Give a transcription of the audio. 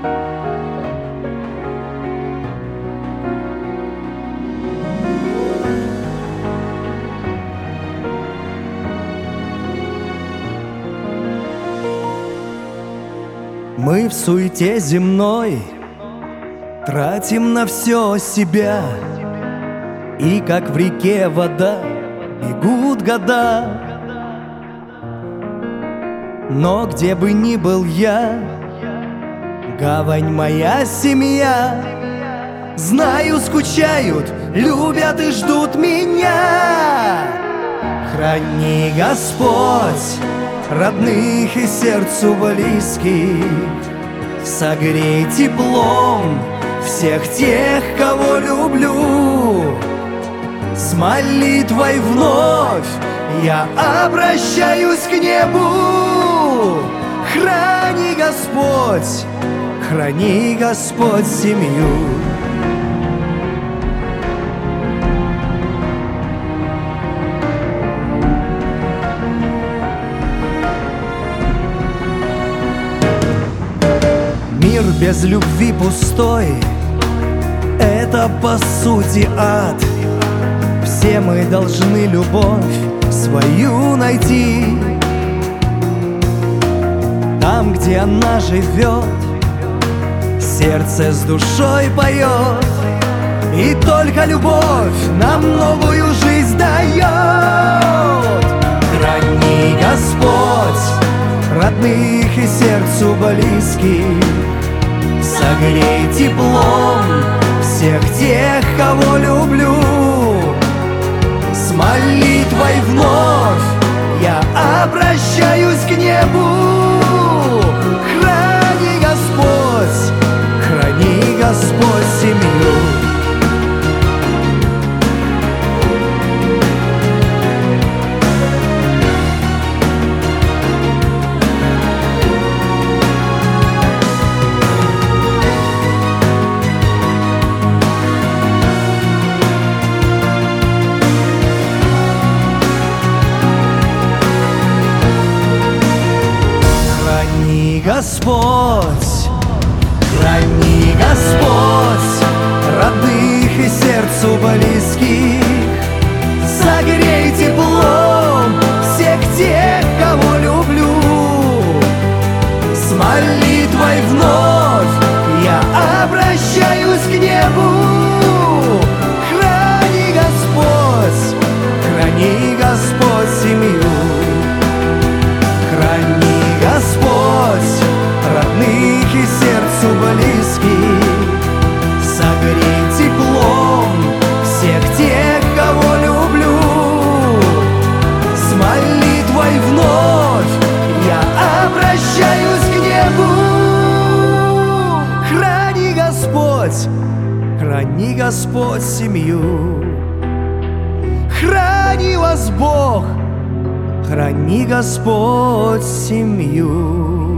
Мы в суете земной тратим на все себя, и как в реке вода бегут года. Но где бы ни был я, гавань моя семья. Знаю, скучают, любят и ждут меня. Храни, Господь, родных и сердцу близких, согрей теплом всех тех, кого люблю. С молитвой вновь я обращаюсь к небу. Храни, Господь, семью. Мир без любви пустой — это по сути ад. Все мы должны любовь свою найти. Там, где она живет, сердце с душой поет, и только любовь нам новую жизнь дает. Храни, Господь, родных и сердцу близких, согрей теплом всех тех, кого люблю. С молитвой вновь я обращаюсь к небу. Храни, Господь, семью. Храни, Господь, родных и сердцу близких, согрей теплом всех тех, кого люблю. С молитвой вновь я обращаюсь к небу. Храни, Господь, семью. Храни, Господь, родных и сердцу близких, согрей теплом всех тех, кого люблю. С молитвой вновь я обращаюсь к небу. Храни, Господь, семью. Храни вас Бог, храни, Господь, семью.